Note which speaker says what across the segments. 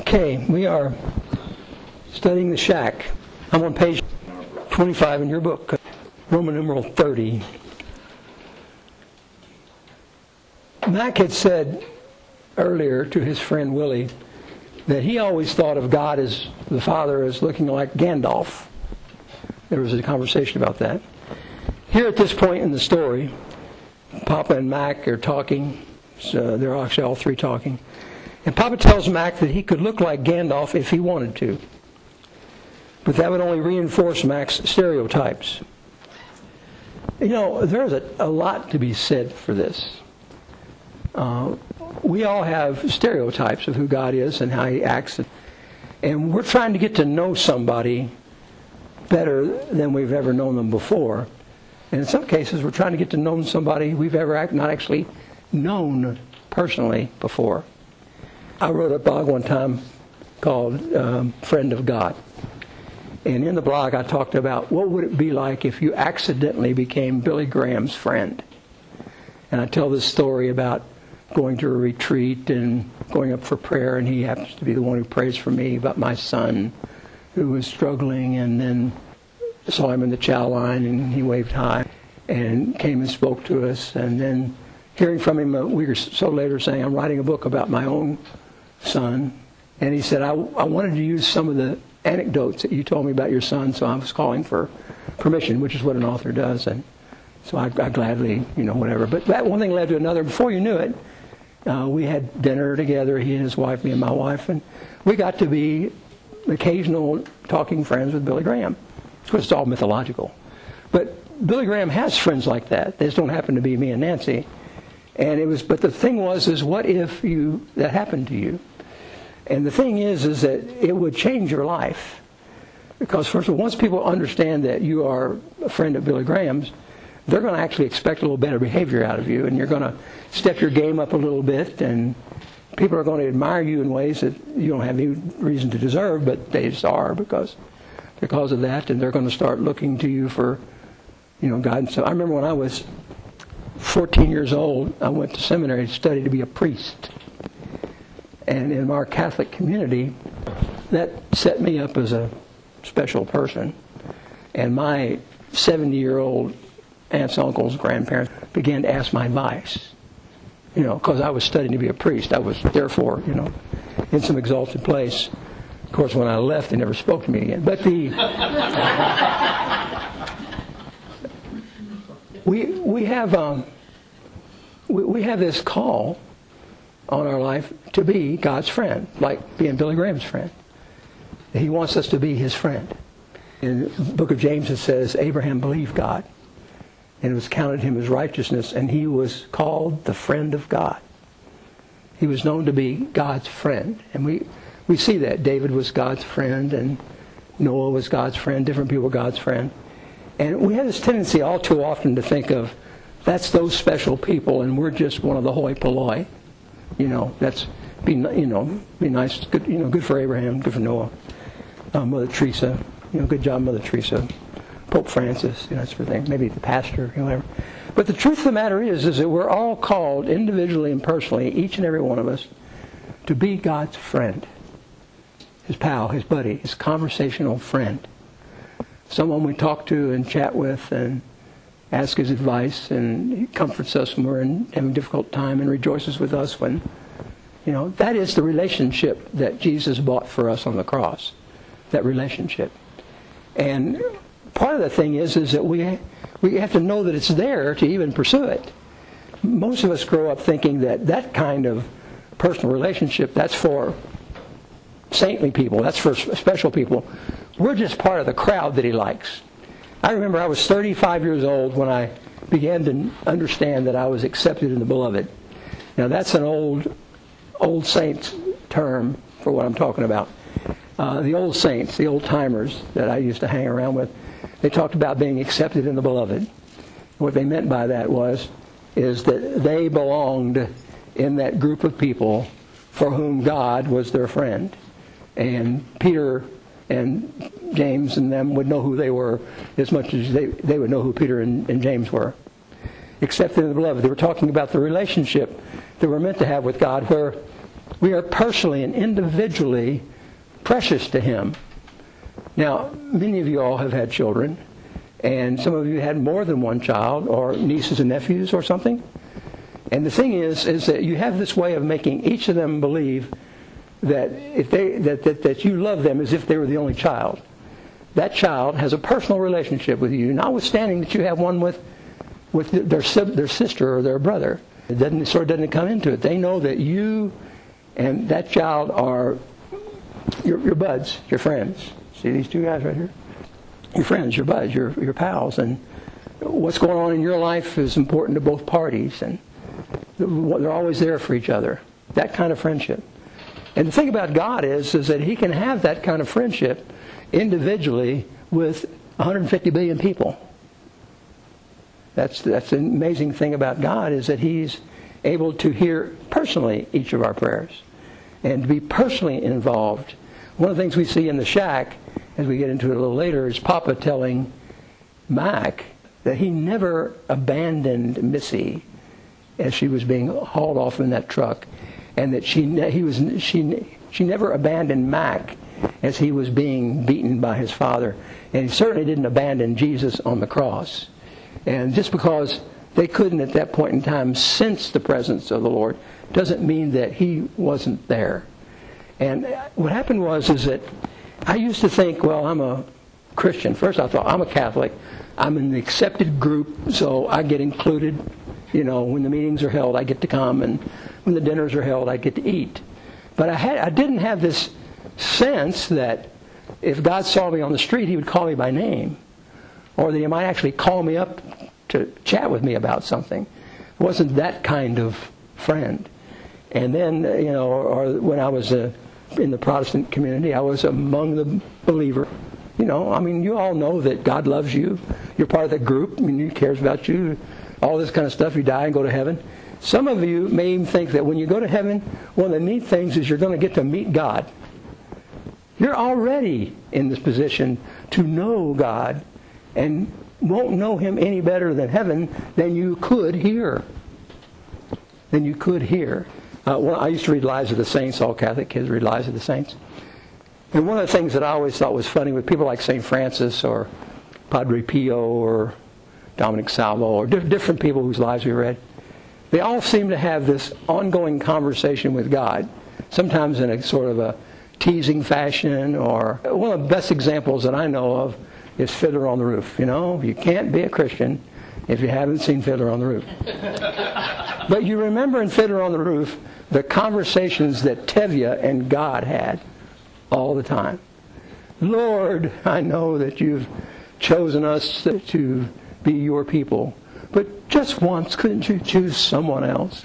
Speaker 1: Okay, we are studying the shack. I'm on page 25 in your book, Roman numeral 30. Mac had said earlier to his friend Willie that he always thought of God as the Father as looking like Gandalf. There was a conversation about that. Here at this point in the story, Papa and Mac are talking. So they're actually all three talking. And Papa tells Mac that he could look like Gandalf if he wanted to. But that would only reinforce Mac's stereotypes. You know, there's a lot to be said for this. We all have stereotypes of who God is and how He acts. And we're trying to get to know somebody better than we've ever known them before. And in some cases, we're trying to get to know somebody we've ever not actually known personally before. I wrote a blog one time called Friend of God. And in the blog I talked about what would it be like if you accidentally became Billy Graham's friend. And I tell this story about going to a retreat and going up for prayer, and he happens to be the one who prays for me about my son who was struggling, and then saw him in the chow line and he waved hi and came and spoke to us, and then hearing from him a week or so later saying, I'm writing a book about my own son. And he said, I wanted to use some of the anecdotes that you told me about your son, so I was calling for permission, which is what an author does. And so I gladly, whatever. But that one thing led to another. Before you knew it, we had dinner together, he and his wife, me and my wife, and we got to be occasional talking friends with Billy Graham. Of course, it's all mythological. But Billy Graham has friends like that. They just don't happen to be me and Nancy. But the thing was, what if that happened to you? And the thing is that it would change your life. Because first of all, once people understand that you are a friend of Billy Graham's, they're going to actually expect a little better behavior out of you, and you're going to step your game up a little bit, and people are going to admire you in ways that you don't have any reason to deserve, but they just are because of that, and they're going to start looking to you for, guidance. So I remember when I was 14 years old, I went to seminary to study to be a priest. And in our Catholic community, that set me up as a special person. And my 70-year-old aunts, uncles, grandparents began to ask my advice. Because I was studying to be a priest. I was, therefore, in some exalted place. Of course, when I left, they never spoke to me again. But we have this call on our life to be God's friend, like being Billy Graham's friend. He wants us to be His friend. In the book of James it says, Abraham believed God, and it was counted him as righteousness, and he was called the friend of God. He was known to be God's friend. And we see that. David was God's friend, and Noah was God's friend, different people were God's friend. And we have this tendency all too often to think of, that's those special people, and we're just one of the hoi polloi. That's be nice, good for Abraham, good for Noah, Mother Teresa, good job, Mother Teresa, Pope Francis, that sort of thing. Maybe the pastor, whatever. But the truth of the matter is that we're all called individually and personally, each and every one of us, to be God's friend, His pal, His buddy, His conversational friend, someone we talk to and chat with and ask His advice, and He comforts us when we're having a difficult time and rejoices with us when, that is the relationship that Jesus bought for us on the cross, that relationship. And part of the thing is that we have to know that it's there to even pursue it. Most of us grow up thinking that kind of personal relationship, that's for saintly people, that's for special people. We're just part of the crowd that He likes. I remember I was 35 years old when I began to understand that I was accepted in the Beloved. Now that's an old saints term for what I'm talking about. The old saints, the old timers that I used to hang around with, they talked about being accepted in the Beloved. What they meant by that is that they belonged in that group of people for whom God was their friend. And Peter and James and them would know who they were as much as they would know who Peter and James were. Accepted in the Beloved. They were talking about the relationship that we're meant to have with God, where We are personally and individually precious to Him. Now, many of you all have had children, and some of you had more than one child, or nieces and nephews or something. And the thing is that you have this way of making each of them believe that that you love them as if they were the only child. That child has a personal relationship with you, notwithstanding that you have one with their sister or their brother. It doesn't come into it. They know that you and that child are your buds, your friends. See these two guys right here? Your friends, your buds, your pals, and what's going on in your life is important to both parties, and they're always there for each other. That kind of friendship. And the thing about God is that He can have that kind of friendship individually with 150 billion people. That's the amazing thing about God, is that He's able to hear personally each of our prayers and to be personally involved. One of the things we see in the shack, as we get into it a little later, is Papa telling Mac that he never abandoned Missy as she was being hauled off in that truck, and that she never abandoned Mac as he was being beaten by his father, and he certainly didn't abandon Jesus on the cross. And just because they couldn't at that point in time sense the presence of the Lord doesn't mean that He wasn't there. And what happened is that I used to think, well, I'm a Christian. First I thought, I'm a Catholic. I'm in the accepted group, so I get included. You know, when the meetings are held, I get to come, and when the dinners are held, I get to eat. But I didn't have this sense that if God saw me on the street, He would call me by name, or that He might actually call me up to chat with me about something. I wasn't that kind of friend. And then, or when I was in the Protestant community, I was among the believer. You all know that God loves you. You're part of that group. He cares about you. All this kind of stuff. You die and go to heaven. Some of you may even think that when you go to heaven, one of the neat things is you're going to get to meet God. You're already in this position to know God, and won't know Him any better than heaven than you could here. I used to read Lives of the Saints. All Catholic kids read Lives of the Saints. And one of the things that I always thought was funny with people like St. Francis or Padre Pio or Dominic Salvo or different people whose lives we read, they all seem to have this ongoing conversation with God, sometimes in a sort of a teasing fashion. Or one of the best examples that I know of is Fiddler on the Roof. You can't be a Christian if you haven't seen Fiddler on the Roof. But you remember in Fiddler on the Roof the conversations that Tevye and God had all the time. Lord, I know that You've chosen us to be Your people, but just once, couldn't You choose someone else?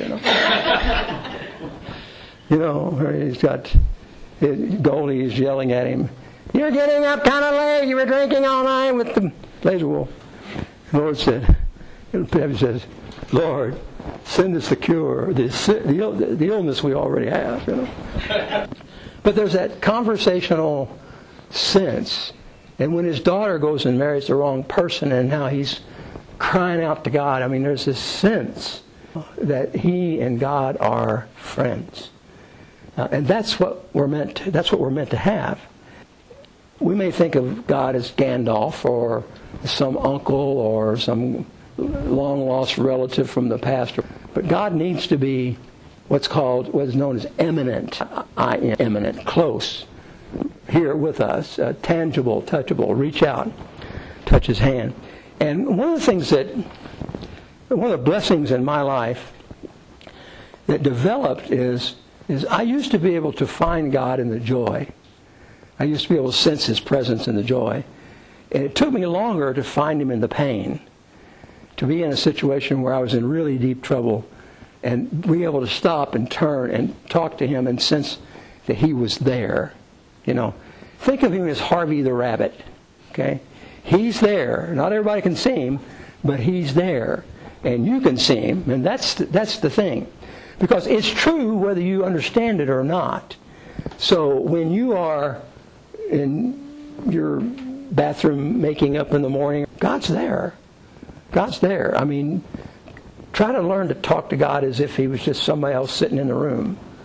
Speaker 1: He's got Goldie is yelling at him, "You're getting up kind of late. You were drinking all night with the laser wolf." The Lord says, "Lord, send us the cure, the illness we already have." But there's that conversational sense. And when his daughter goes and marries the wrong person, and now he's crying out to God, there's this sense that he and God are friends. And that's what we're meant to have. We may think of God as Gandalf or some uncle or some long-lost relative from the past. But God needs to be what is known as eminent, eminent, close, here with us, tangible, touchable. Reach out, touch His hand. And one of the blessings in my life that developed is I used to be able to find God in the joy. I used to be able to sense His presence in the joy. And it took me longer to find Him in the pain. To be in a situation where I was in really deep trouble and be able to stop and turn and talk to Him and sense that He was there. Think of Him as Harvey the Rabbit. Okay? He's there. Not everybody can see Him, but He's there. And you can see Him, and that's the thing. Because it's true whether you understand it or not. So when you are in your bathroom making up in the morning, God's there. God's there. Try to learn to talk to God as if He was just somebody else sitting in the room.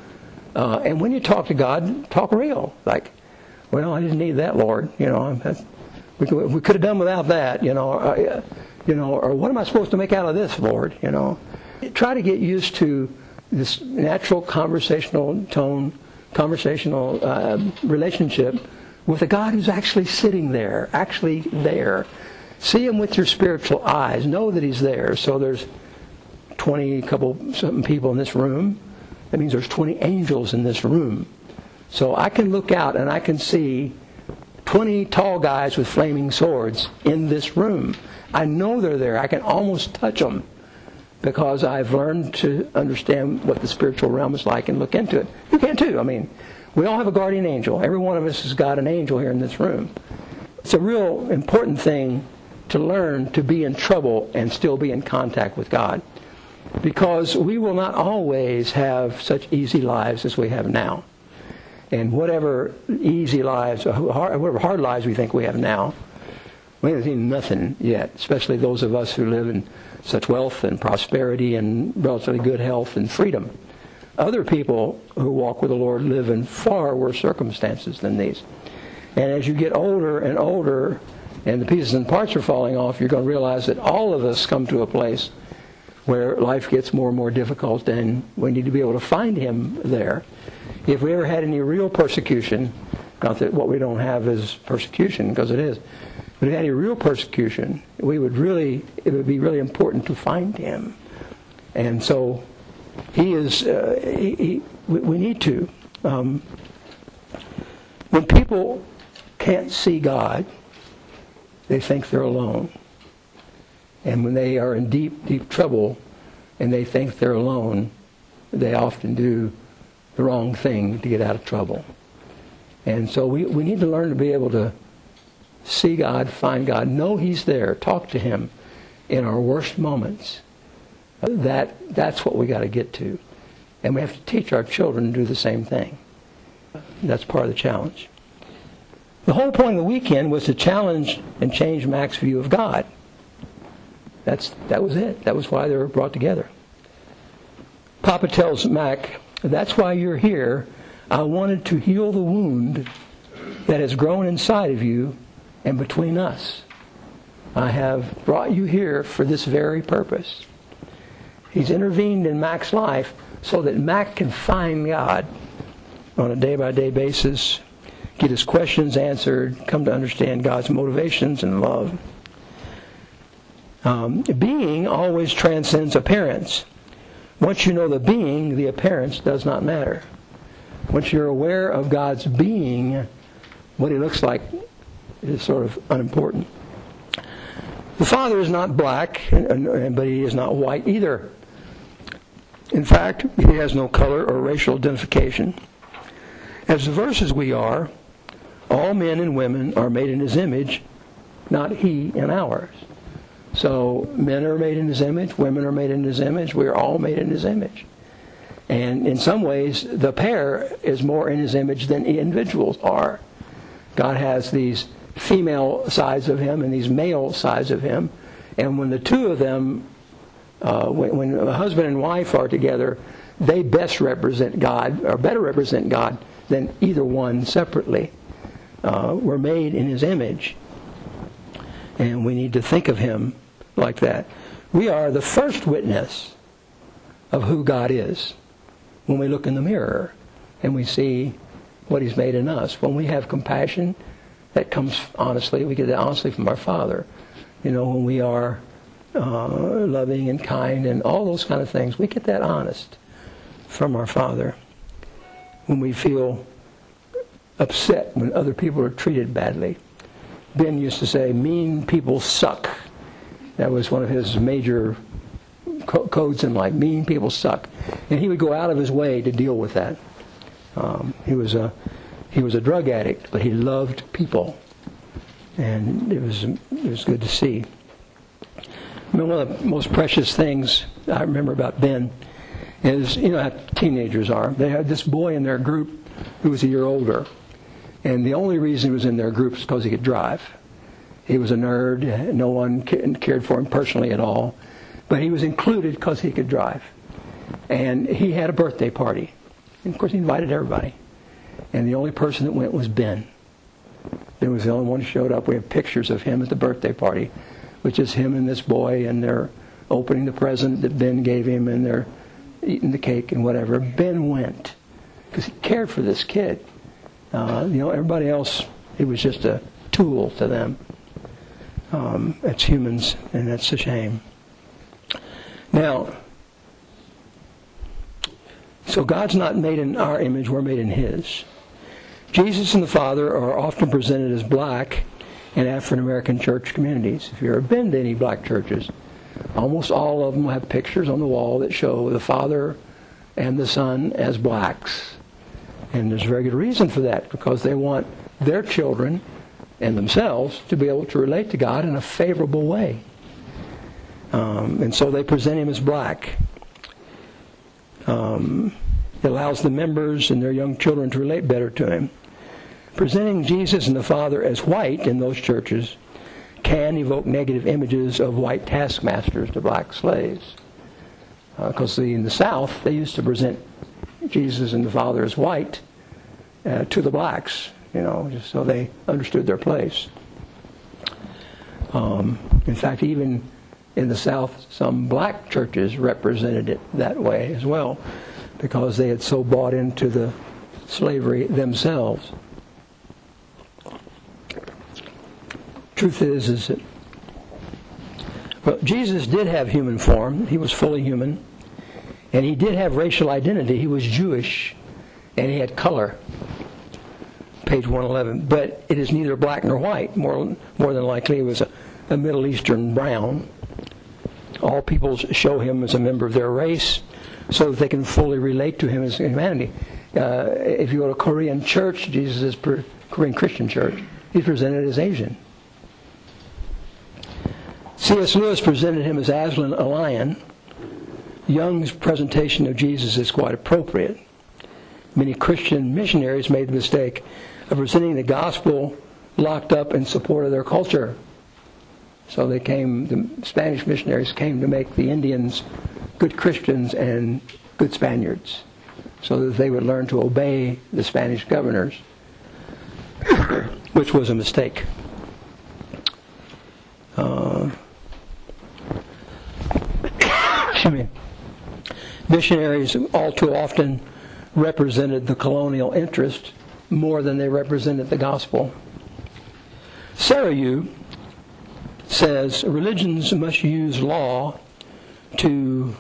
Speaker 1: And when you talk to God, talk real. Like, well, I didn't need that, Lord. We could have done without that. Or what am I supposed to make out of this, Lord? Try to get used to this natural conversational tone, conversational relationship with a God who's actually sitting there, actually there. See Him with your spiritual eyes. Know that He's there. So there's 20-something people in this room. That means there's 20 angels in this room. So I can look out and I can see 20 tall guys with flaming swords in this room. I know they're there. I can almost touch them because I've learned to understand what the spiritual realm is like and look into it. You can too. I mean, we all have a guardian angel. Every one of us has got an angel here in this room. It's a real important thing to learn to be in trouble and still be in contact with God, because we will not always have such easy lives as we have now. And whatever easy lives, whatever hard lives we think we have now, we haven't seen nothing yet, especially those of us who live in such wealth and prosperity and relatively good health and freedom. Other people who walk with the Lord live in far worse circumstances than these. And as you get older and older, and the pieces and parts are falling off, you're going to realize that all of us come to a place where life gets more and more difficult, and we need to be able to find Him there. If we ever had any real persecution, not that what we don't have is persecution, because it is, but if we had any real persecution, it would be really important to find Him. And so He is, we need to. When people can't see God, they think they're alone. And when they are in deep, deep trouble and they think they're alone, they often do the wrong thing to get out of trouble. And so we need to learn to be able to see God, find God, know He's there, talk to Him in our worst moments. That's what we got to get to. And we have to teach our children to do the same thing. That's part of the challenge. The whole point of the weekend was to challenge and change Mac's view of God. That was it. That was why they were brought together. Papa tells Mac, that's why you're here. I wanted to heal the wound that has grown inside of you and between us. I have brought you here for this very purpose. He's intervened in Mac's life so that Mac can find God on a day-by-day basis, get his questions answered, come to understand God's motivations and love. Being always transcends appearance. Once you know the being, the appearance does not matter. Once you're aware of God's being, what He looks like is sort of unimportant. The Father is not black, but He is not white either. In fact, He has no color or racial identification. As diverse as we are, all men and women are made in His image, not He in ours. So men are made in His image, women are made in His image, we are all made in His image. And in some ways, the pair is more in His image than individuals are. God has these female sides of Him and these male sides of Him. And when the two of them, when a husband and wife are together, they best represent God, or better represent God than either one separately. We're made in His image. And we need to think of Him like that. We are the first witness of who God is when we look in the mirror and we see what He's made in us. When we have compassion, that comes honestly. We get that honestly from our Father. When we are loving and kind and all those kind of things, we get that honest from our Father. When we feel upset when other people are treated badly. Ben used to say, mean people suck. That was one of his major codes in life. Mean people suck. And he would go out of his way to deal with that. He was a drug addict, but he loved people. And it was good to see. One of the most precious things I remember about Ben is, how teenagers are. They had this boy in their group who was a year older. And the only reason he was in their group is because he could drive. He was a nerd. No one cared for him personally at all. But he was included because he could drive. And he had a birthday party. And of course, he invited everybody. And the only person that went was Ben. Ben was the only one who showed up. We have pictures of him at the birthday party, which is him and this boy, and they're opening the present that Ben gave him, and they're eating the cake and whatever. Ben went because he cared for this kid. Everybody else, it was just a tool to them. It's humans, and that's a shame. Now, so God's not made in our image, we're made in His. Jesus and the Father are often presented as black in African American church communities. If you've ever been to any black churches, almost all of them have pictures on the wall that show the Father and the Son as blacks. And there's a very good reason for that, because they want their children and themselves to be able to relate to God in a favorable way. And so they present Him as black. It allows the members and their young children to relate better to Him. Presenting Jesus and the Father as white in those churches can evoke negative images of white taskmasters to black slaves. Because in the South, they used to present Jesus and the Father as white to the blacks, just so they understood their place. In fact, even in the South, some black churches represented it that way as well, because they had so bought into the slavery themselves. Truth is that Jesus did have human form. He was fully human. And He did have racial identity. He was Jewish. And He had color. Page 111. But it is neither black nor white. More than likely it was a Middle Eastern brown. All peoples show Him as a member of their race so that they can fully relate to Him as humanity. If you go to a Korean church, Korean Christian church, He's presented as Asian. C.S. Lewis presented Him as Aslan, a lion. Young's presentation of Jesus is quite appropriate. Many Christian missionaries made the mistake of presenting the gospel locked up in support of their culture. So the Spanish missionaries came to make the Indians good Christians and good Spaniards, so that they would learn to obey the Spanish governors, which was a mistake. Missionaries all too often represented the colonial interest more than they represented the gospel. Sarayu says religions must use law to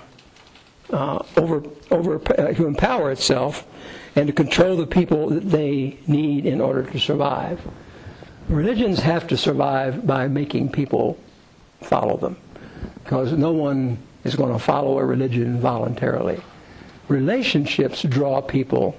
Speaker 1: empower itself and to control the people that they need in order to survive. Religions have to survive by making people follow them, because no one is going to follow a religion voluntarily. Relationships draw people.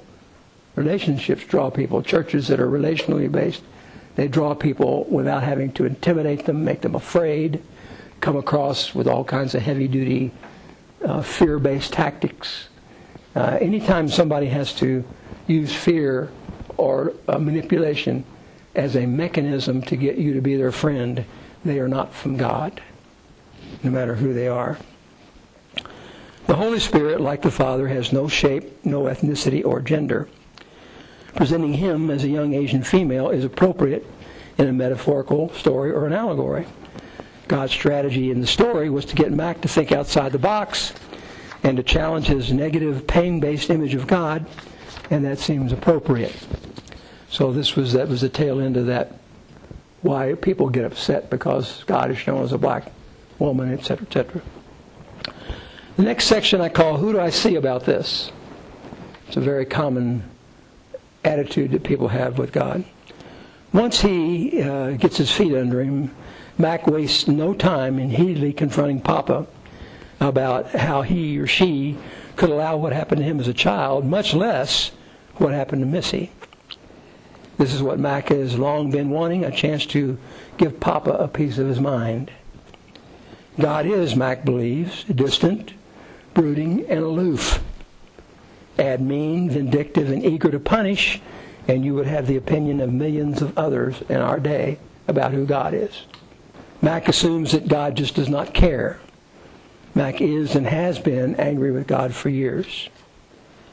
Speaker 1: Churches that are relationally based, they draw people without having to intimidate them, make them afraid, come across with all kinds of heavy-duty fear-based tactics. Anytime somebody has to use fear or manipulation as a mechanism to get you to be their friend, they are not from God, no matter who they are. The Holy Spirit, like the Father, has no shape, no ethnicity, or gender. Presenting Him as a young Asian female is appropriate in a metaphorical story or an allegory. God's strategy in the story was to get Mac to think outside the box and to challenge his negative, pain-based image of God, and that seems appropriate. So that was the tail end of that, why people get upset because God is shown as a black woman, etc., etc. The next section I call, Who Do I See About This? It's a very common attitude that people have with God. Once he gets his feet under him, Mac wastes no time in heatedly confronting Papa about how he or she could allow what happened to him as a child, much less what happened to Missy. This is what Mac has long been wanting, a chance to give Papa a piece of his mind. God is, Mac believes, distant, brooding, and aloof. Add mean, vindictive, and eager to punish, and you would have the opinion of millions of others in our day about who God is. Mac assumes that God just does not care. Mac is and has been angry with God for years.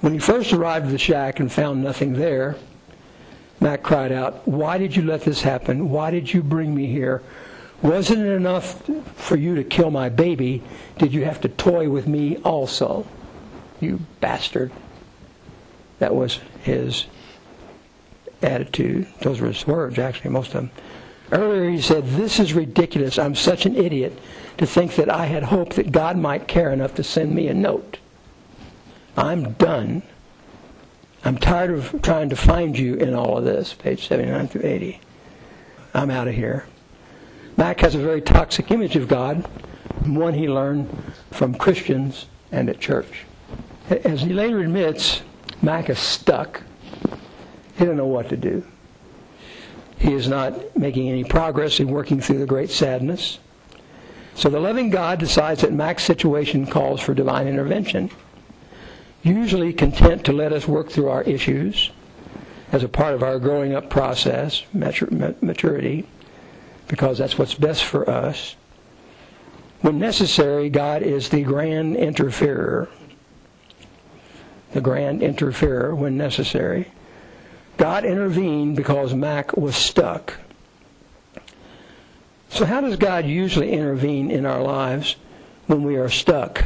Speaker 1: When he first arrived at the shack and found nothing there, Mac cried out, "Why did you let this happen? Why did you bring me here? Wasn't it enough for you to kill my baby? Did you have to toy with me also? You bastard." That was his attitude. Those were his words, actually, most of them. Earlier he said, "This is ridiculous. I'm such an idiot to think that I had hoped that God might care enough to send me a note. I'm done. I'm tired of trying to find you in all of this." Page 79 through 80. "I'm out of here." Mac has a very toxic image of God, one he learned from Christians and at church. As he later admits, Mac is stuck. He doesn't know what to do. He is not making any progress in working through the great sadness. So the loving God decides that Mac's situation calls for divine intervention, usually content to let us work through our issues as a part of our growing up process, maturity, because that's what's best for us. When necessary, God is the grand interferer. The grand interferer when necessary. God intervened because Mac was stuck. So how does God usually intervene in our lives when we are stuck?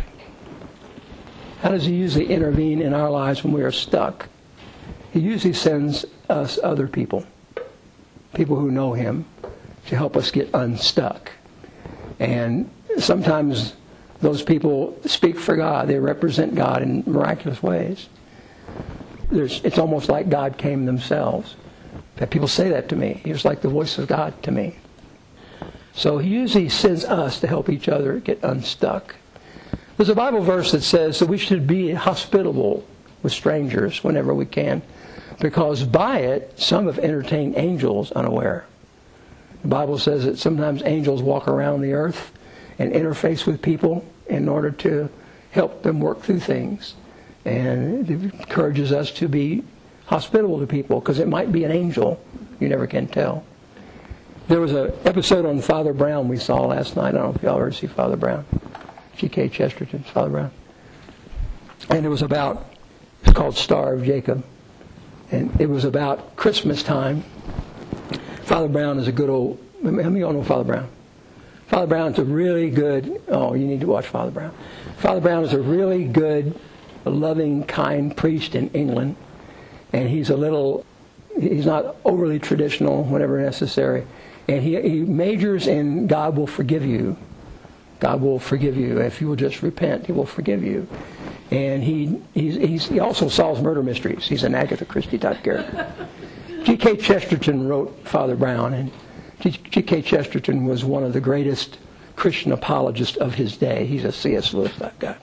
Speaker 1: How does he usually intervene in our lives when we are stuck? He usually sends us other people, people who know him, to help us get unstuck. And sometimes those people speak for God. They represent God in miraculous ways. It's almost like God came themselves. That people say that to me. He was like the voice of God to me. So he usually sends us to help each other get unstuck. There's a Bible verse that says that we should be hospitable with strangers whenever we can, because by it some have entertained angels unaware. The Bible says that sometimes angels walk around the earth and interface with people in order to help them work through things. And it encourages us to be hospitable to people, because it might be an angel. You never can tell. There was an episode on Father Brown we saw last night. I don't know if y'all ever see Father Brown. G.K. Chesterton's Father Brown. And it's called Star of Jacob. And it was about Christmas time. Father Brown is a good old... How many of y'all know Father Brown? Father Brown's a really good... Oh, you need to watch Father Brown. Father Brown is a really good, loving, kind priest in England. And he's not overly traditional whenever necessary. And he majors in God will forgive you. God will forgive you. If you will just repent, he will forgive you. And he also solves murder mysteries. He's an Agatha Christie type character. G.K. Chesterton wrote Father Brown, and G.K. Chesterton was one of the greatest Christian apologists of his day. He's a C.S. Lewis type guy.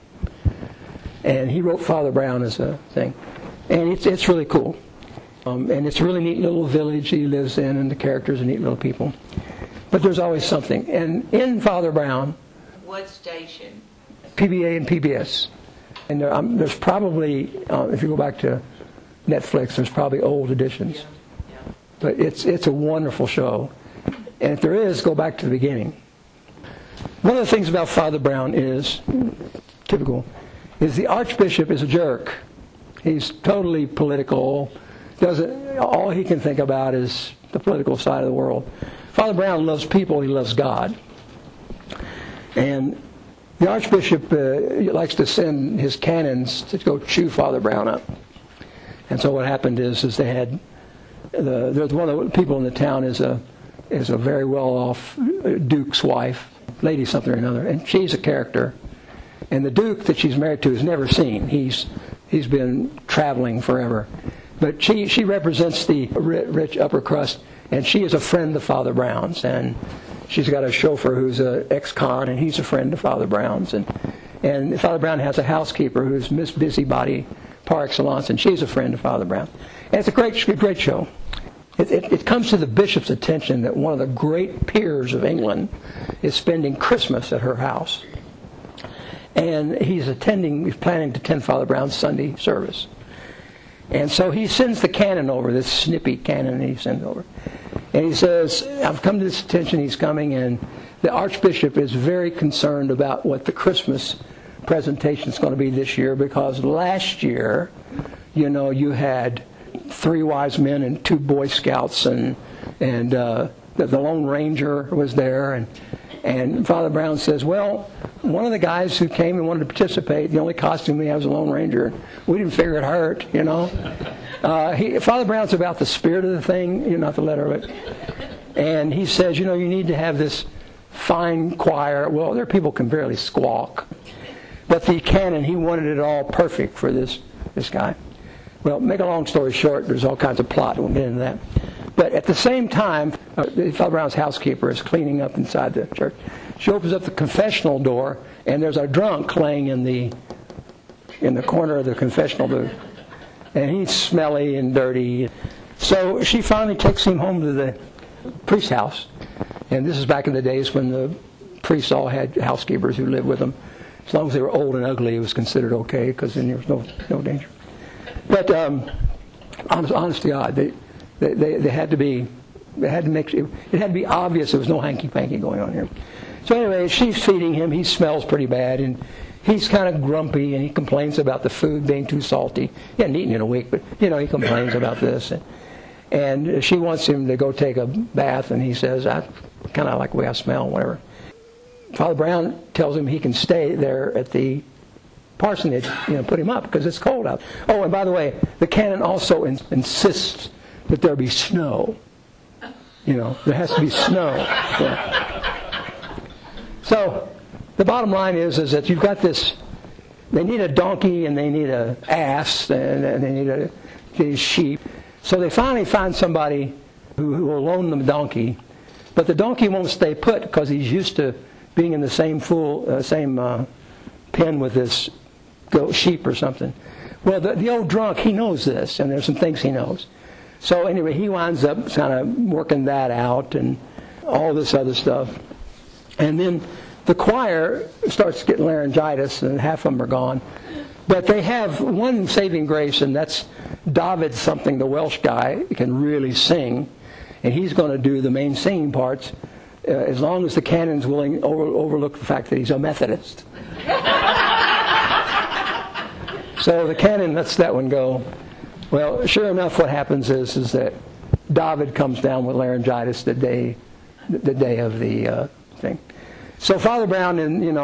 Speaker 1: And he wrote Father Brown as a thing. And it's really cool. And it's a really neat little village he lives in, and the characters are neat little people. But there's always something. And in Father Brown...
Speaker 2: What station?
Speaker 1: PBA and PBS. And there's probably, if you go back to Netflix, there's probably old editions. Yeah. But it's a wonderful show. And if there is, go back to the beginning. One of the things about Father Brown is, typical, is the Archbishop is a jerk. He's totally political. All he can think about is the political side of the world. Father Brown loves people. He loves God. And the Archbishop likes to send his canons to go chew Father Brown up. And so what happened is they had there's one of the people in the town is a very well-off duke's wife, lady something or another, and she's a character. And the duke that she's married to is never seen. He's been traveling forever. But she represents the rich upper crust, and she is a friend of Father Brown's. And she's got a chauffeur who's an ex-con, and he's a friend of Father Brown's. And Father Brown has a housekeeper who's Miss Busybody par excellence, and she's a friend of Father Brown. And it's a great show. It comes to the bishop's attention that one of the great peers of England is spending Christmas at her house. And he's planning to attend Father Brown's Sunday service. And so he sends the canon over, this snippy canon he sends over. And he says, I've come to this attention, he's coming, and the Archbishop is very concerned about what the Christmas presentation is going to be this year, because last year you had 3 wise men and 2 Boy Scouts, and the Lone Ranger was there, and Father Brown says, well, one of the guys who came and wanted to participate, the only costume he had was a Lone Ranger. We didn't figure it hurt, Father Brown's about the spirit of the thing, not the letter of it. And he says, you need to have this fine choir. Well, there are people who can barely squawk. But the canon, he wanted it all perfect for this guy. Well, make a long story short, there's all kinds of plot. We'll get into that. But at the same time, Father Brown's housekeeper is cleaning up inside the church. She opens up the confessional door, and there's a drunk laying in the corner of the confessional booth. And he's smelly and dirty. So she finally takes him home to the priest's house. And this is back in the days when the priests all had housekeepers who lived with them. As long as they were old and ugly, it was considered okay, because then there was no danger. But honest to God, they had to be. They had to make it had to be obvious there was no hanky-panky going on here. So anyway, she's feeding him. He smells pretty bad, and he's kind of grumpy, and he complains about the food being too salty. He hadn't eaten in a week, but he complains about this. And she wants him to go take a bath, and he says, I kind of like the way I smell, whatever. Father Brown tells him he can stay there at the parsonage, put him up, because it's cold out. Oh, and by the way, the canon also insists that there be snow. There has to be snow. Yeah. So, the bottom line is that you've got this, they need a donkey, and they need an ass, and they need these sheep. So they finally find somebody who will loan them a donkey, but the donkey won't stay put because he's used to being in the same pen with this sheep or something. Well, the old drunk, he knows this, and there's some things he knows. So anyway, he winds up kind of working that out and all this other stuff. And then the choir starts getting laryngitis, and half of them are gone. But they have one saving grace, and that's David something, the Welsh guy, can really sing. And he's going to do the main singing parts as long as the canon's willing to overlook the fact that he's a Methodist. So the canon lets that one go. Well, sure enough, what happens is that David comes down with laryngitis the day of the thing. So Father Brown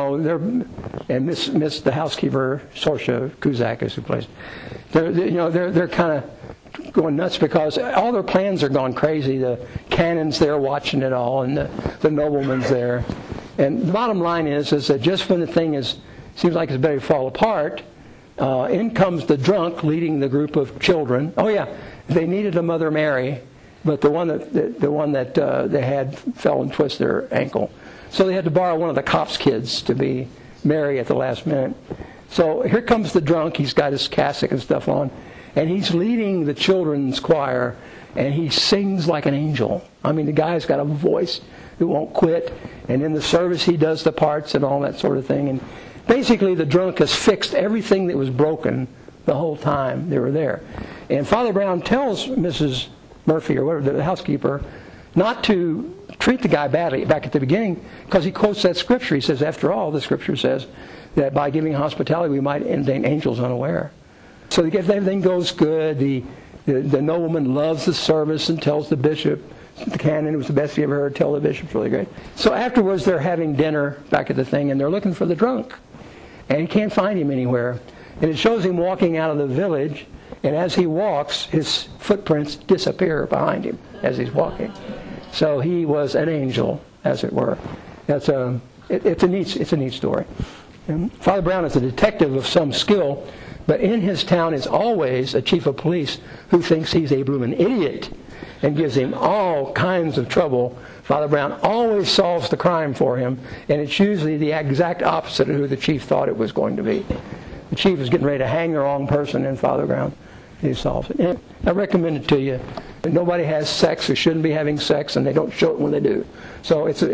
Speaker 1: and Miss the housekeeper, Sorsha Kuzak, who plays, they're kind of going nuts because all their plans are gone crazy. The canon's there watching it all, and the nobleman's there. And the bottom line is that just when the thing seems like it's better to fall apart, in comes the drunk leading the group of children. Oh yeah, they needed a Mother Mary, but the one that they had fell and twisted their ankle. So they had to borrow one of the cops' kids to be Mary at the last minute. So here comes the drunk. He's got his cassock and stuff on, and he's leading the children's choir, and he sings like an angel. I mean, the guy's got a voice that won't quit, and in the service he does the parts and all that sort of thing. And basically the drunk has fixed everything that was broken the whole time they were there. And Father Brown tells Mrs. Murphy, or whatever, the housekeeper, not to treat the guy badly back at the beginning, because he quotes that scripture. He says, after all, the scripture says that by giving hospitality we might entertain angels unaware. So everything goes good. The nobleman loves the service and tells the bishop, the canon, it was the best he ever heard, tell the bishop, really great. So afterwards they're having dinner back at the thing, and they're looking for the drunk. And he can't find him anywhere. And it shows him walking out of the village, and as he walks, his footprints disappear behind him as he's walking. So he was an angel, as it were. It's a neat story. And Father Brown is a detective of some skill, but in his town is always a chief of police who thinks he's a bloomin' idiot and gives him all kinds of trouble. Father Brown always solves the crime for him, and it's usually the exact opposite of who the chief thought it was going to be. The chief is getting ready to hang the wrong person, and Father Brown, he solves it. And I recommend it to you. Nobody has sex or shouldn't be having sex, and they don't show it when they do. So it's one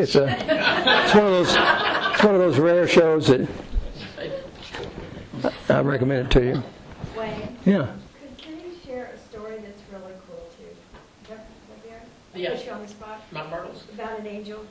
Speaker 1: of those rare shows that I recommend it to you.
Speaker 3: Wayne,
Speaker 1: Yeah.
Speaker 3: can you share a story that's really cool too?
Speaker 4: Yeah.
Speaker 3: Put you on the spot.
Speaker 4: My myrtles.
Speaker 3: About an angel.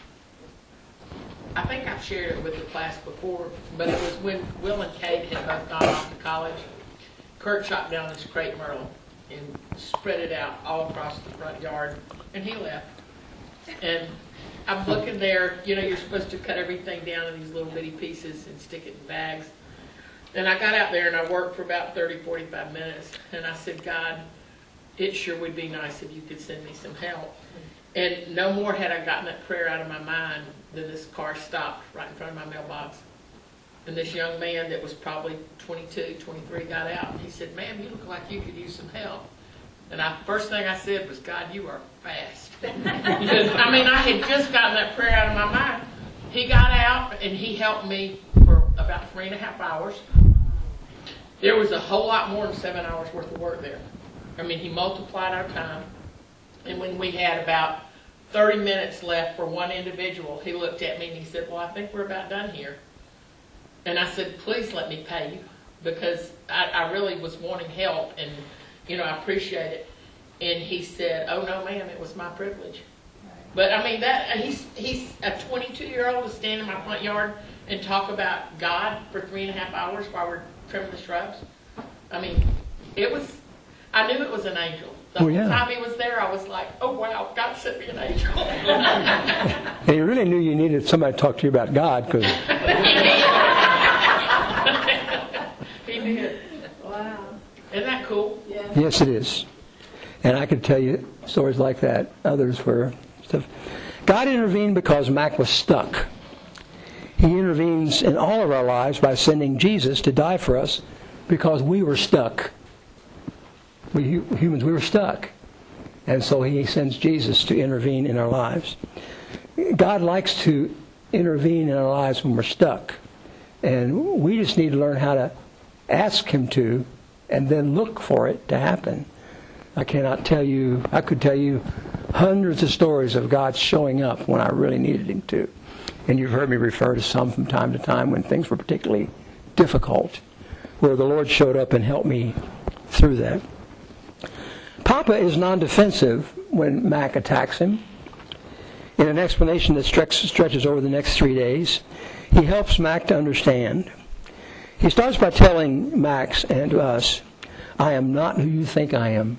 Speaker 4: I think I've shared it with the class before, but it was when Will and Kate had both gone off to college, Kurt chopped down this crepe myrtle and spread it out all across the front yard, and he left. And I'm looking there, you're supposed to cut everything down in these little bitty pieces and stick it in bags. And I got out there and I worked for about 30, 45 minutes. And I said, God, it sure would be nice if you could send me some help. And no more had I gotten that prayer out of my mind than this car stopped right in front of my mailbox. And this young man that was probably 22, 23 got out. And he said, ma'am, you look like you could use some help. And first thing I said was, God, you are fast. Because, I had just gotten that prayer out of my mind. He got out and he helped me for about 3.5 hours. There was a whole lot more than 7 hours worth of work there. He multiplied our time. And when we had about 30 minutes left for one individual, he looked at me and he said, well, I think we're about done here. And I said, please let me pay you, because I really was wanting help, and, I appreciate it. And he said, oh, no, ma'am, it was my privilege. But, he's a 22-year-old to stand in my front yard and talk about God for 3.5 hours while we're trimming the shrubs. I knew it was an angel. The whole time he was there, I was like, oh, wow, God sent me an angel.
Speaker 1: And you really knew you needed somebody to talk to you about God, because
Speaker 4: he did.
Speaker 3: Wow.
Speaker 4: Isn't that cool?
Speaker 3: Yeah.
Speaker 1: yes, it is. And I could tell you stories like that. Others were stuff. God intervened because Mac was stuck. He intervenes in all of our lives by sending Jesus to die for us because we were stuck. We humans, we were stuck. And so he sends Jesus to intervene in our lives. God likes to intervene in our lives when we're stuck. And we just need to learn how to ask him to, and then look for it to happen. I could tell you hundreds of stories of God showing up when I really needed him to. And you've heard me refer to some from time to time when things were particularly difficult, where the Lord showed up and helped me through that. Papa is non-defensive when Mac attacks him. In an explanation that stretches over the next 3 days, he helps Mac to understand. He starts by telling Max and to us, I am not who you think I am.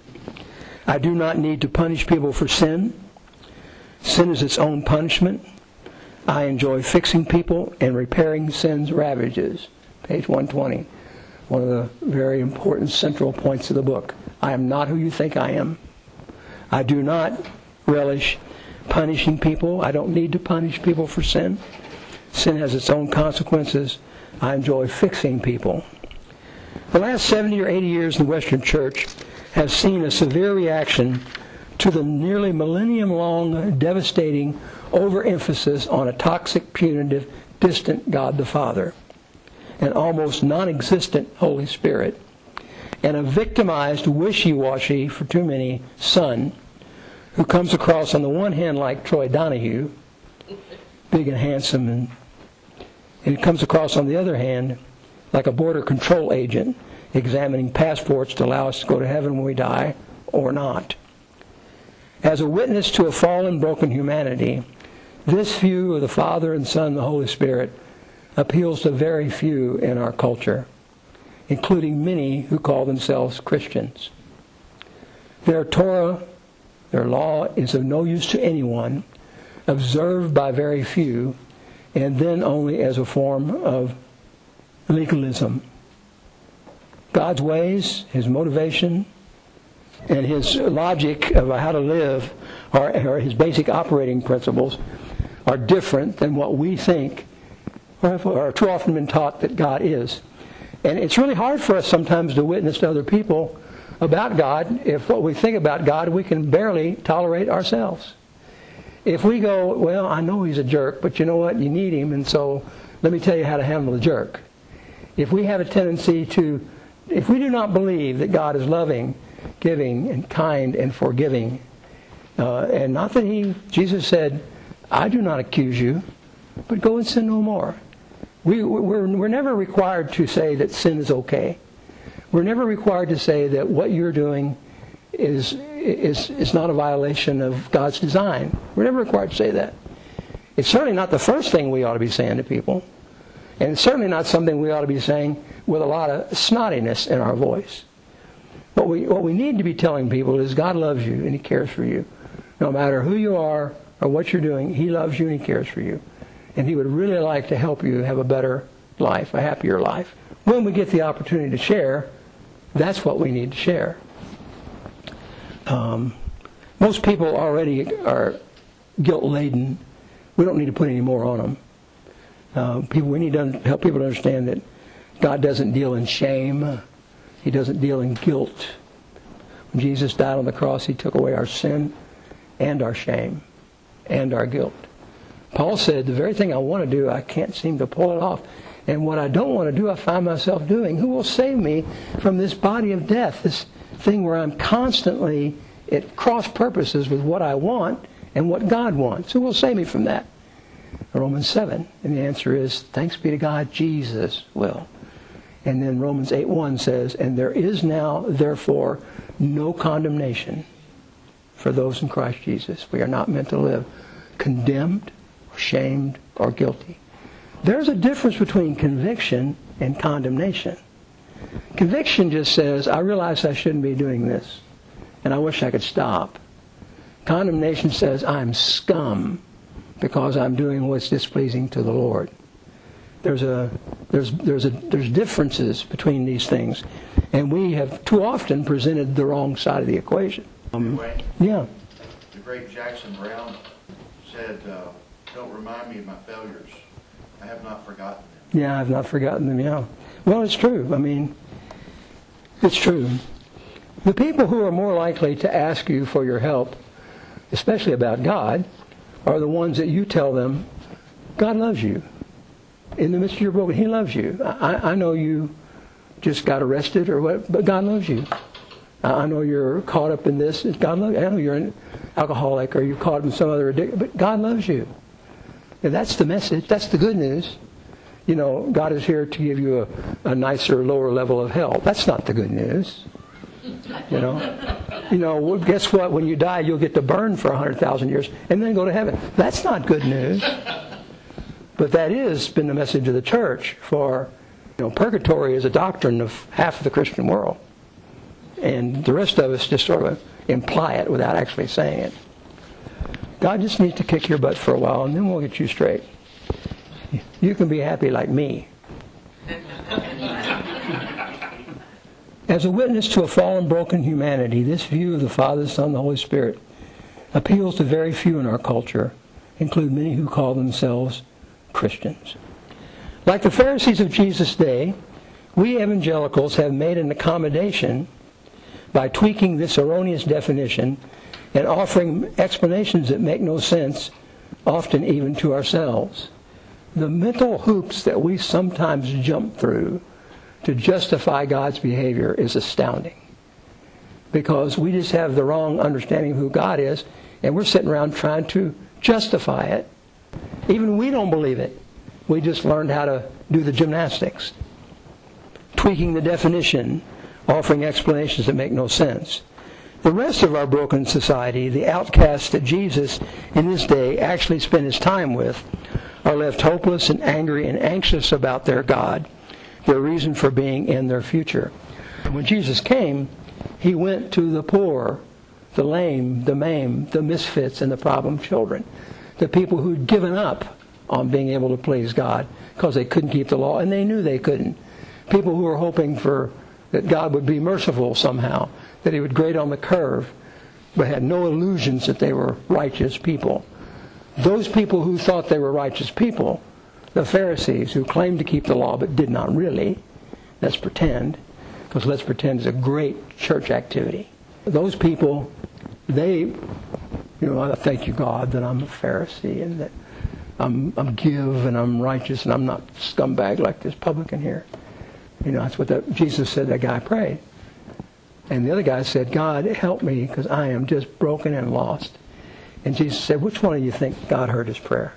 Speaker 1: I do not need to punish people for sin. Sin is its own punishment. I enjoy fixing people and repairing sin's ravages. Page 120. One of the very important central points of the book. I am not who you think I am. I do not relish punishing people. I don't need to punish people for sin. Sin has its own consequences. I enjoy fixing people. The last 70 or 80 years in the Western Church have seen a severe reaction to the nearly millennium-long devastating overemphasis on a toxic, punitive, distant God the Father, an almost non-existent Holy Spirit, and a victimized, wishy-washy, for too many, Son, who comes across on the one hand like Troy Donahue, big and handsome, and it comes across on the other hand like a border control agent examining passports to allow us to go to heaven when we die or not. As a witness to a fallen, broken humanity, this view of the Father and Son and the Holy Spirit appeals to very few in our culture, including many who call themselves Christians. Their Torah, their law, is of no use to anyone, observed by very few, and then only as a form of legalism. God's ways, his motivation, and his logic of how to live, or his basic operating principles, are different than what we think, or are too often been taught that God is. And it's really hard for us sometimes to witness to other people about God if what we think about God we can barely tolerate ourselves. If we go, well, I know he's a jerk, but you know what? You need him, and so let me tell you how to handle the jerk. If we have a tendency to, if we do not believe that God is loving, giving, and kind, and forgiving, and not that Jesus said, I do not accuse you, but go and sin no more. We're never required to say that sin is okay. We're never required to say that what you're doing is not a violation of God's design. We're never required to say that. It's certainly not the first thing we ought to be saying to people. And it's certainly not something we ought to be saying with a lot of snottiness in our voice. What we need to be telling people is God loves you and He cares for you. No matter who you are or what you're doing, He loves you and He cares for you. And He would really like to help you have a better life, a happier life. When we get the opportunity to share, that's what we need to share. Most people already are guilt-laden. We don't need to put any more on them. We need to help people to understand that God doesn't deal in shame. He doesn't deal in guilt. When Jesus died on the cross, He took away our sin and our shame and our guilt. Paul said, the very thing I want to do, I can't seem to pull it off. And what I don't want to do, I find myself doing. Who will save me from this body of death, this thing where I'm constantly at cross purposes with what I want and what God wants? Who will save me from that? Romans 7. And the answer is, thanks be to God, Jesus will. And then Romans 8:1 says, and there is now, therefore, no condemnation for those in Christ Jesus. We are not meant to live condemned, or shamed, or guilty. There's a difference between conviction and condemnation. Conviction just says, I realize I shouldn't be doing this, and I wish I could stop. Condemnation says, I'm scum because I'm doing what's displeasing to the Lord. There's differences between these things, and we have too often presented the wrong side of the equation. Yeah.
Speaker 5: The great Jackson Brown said, don't remind me of my failures. I have not forgotten them.
Speaker 1: Yeah, I've not forgotten them, yeah. Well, it's true. I mean, it's true. The people who are more likely to ask you for your help, especially about God, are the ones that you tell them, God loves you. In the midst of your broken, He loves you. I know you just got arrested or what, but God loves you. I know you're caught up in this. God loves you. I know you're an alcoholic or you're caught up in some other addiction, but God loves you. And that's the message. That's the good news. You know, God is here to give you a nicer, lower level of hell. That's not the good news. You know, guess what? When you die, you'll get to burn for 100,000 years and then go to heaven. That's not good news. But that has been the message of the church. For, purgatory is a doctrine of half of the Christian world. And the rest of us just sort of imply it without actually saying it. God just needs to kick your butt for a while, and then we'll get you straight. You can be happy like me. As a witness to a fallen, broken humanity, this view of the Father, the Son, and the Holy Spirit appeals to very few in our culture, including many who call themselves Christians. Like the Pharisees of Jesus' day, we evangelicals have made an accommodation by tweaking this erroneous definition and offering explanations that make no sense, often even to ourselves. The mental hoops that we sometimes jump through to justify God's behavior is astounding. Because we just have the wrong understanding of who God is, and we're sitting around trying to justify it. Even we don't believe it. We just learned how to do the gymnastics. Tweaking the definition, offering explanations that make no sense. The rest of our broken society, the outcasts that Jesus in His day actually spent His time with, are left hopeless and angry and anxious about their God, their reason for being, and their future. When Jesus came, He went to the poor, the lame, the maimed, the misfits, and the problem children. The people who'd given up on being able to please God because they couldn't keep the law, and they knew they couldn't. People who were hoping that God would be merciful somehow, that He would grade on the curve, but had no illusions that they were righteous people. Those people who thought they were righteous people, the Pharisees who claimed to keep the law but did not really, let's pretend, because let's pretend is a great church activity. Those people, I thank you, God, that I'm a Pharisee and that I'm give and I'm righteous and I'm not scumbag like this publican here. That's what Jesus said. That guy prayed. And the other guy said, God, help me because I am just broken and lost. And Jesus said, which one of you think God heard his prayer?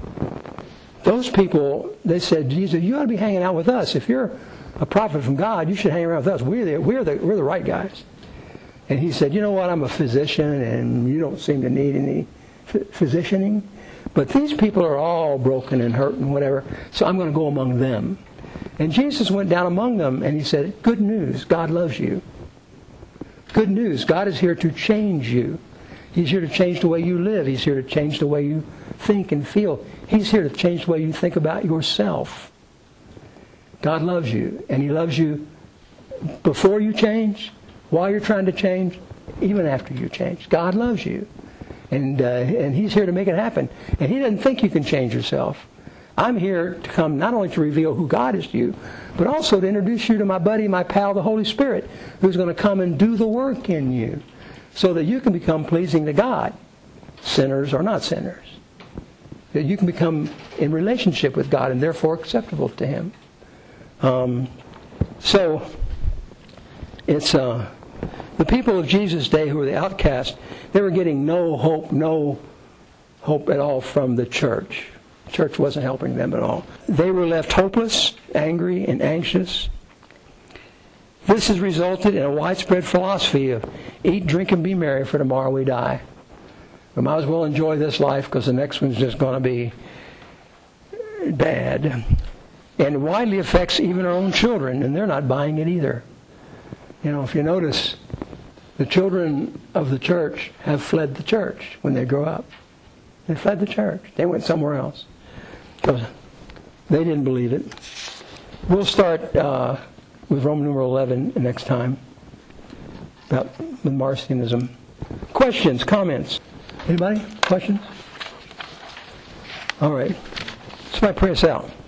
Speaker 1: Those people, they said, Jesus, you ought to be hanging out with us. If you're a prophet from God, you should hang around with us. We're the right guys. And he said, you know what, I'm a physician and you don't seem to need any physicianing. But these people are all broken and hurt and whatever, so I'm going to go among them. And Jesus went down among them and he said, good news, God loves you. Good news, God is here to change you. He's here to change the way you live. He's here to change the way you think and feel. He's here to change the way you think about yourself. God loves you, and He loves you before you change, while you're trying to change, even after you change. God loves you, and He's here to make it happen. And He doesn't think you can change yourself. I'm here to come not only to reveal who God is to you, but also to introduce you to my buddy, my pal, the Holy Spirit, who's going to come and do the work in you so that you can become pleasing to God, sinners or not sinners. That you can become in relationship with God and therefore acceptable to Him. So, it's the people of Jesus' day who were the outcast, they were getting no hope at all from the church. The church wasn't helping them at all. They were left hopeless, angry, and anxious. This has resulted in a widespread philosophy of eat, drink, and be merry, for tomorrow we die. We might as well enjoy this life because the next one's just going to be bad. And it widely affects even our own children, and they're not buying it either. You know, if you notice, the children of the church have fled the church when they grow up. They fled the church. They went somewhere else because they didn't believe it. We'll start with Roman numeral 11 next time about the Marcionism. Questions, comments? Anybody? Questions? All right. Somebody pray us out.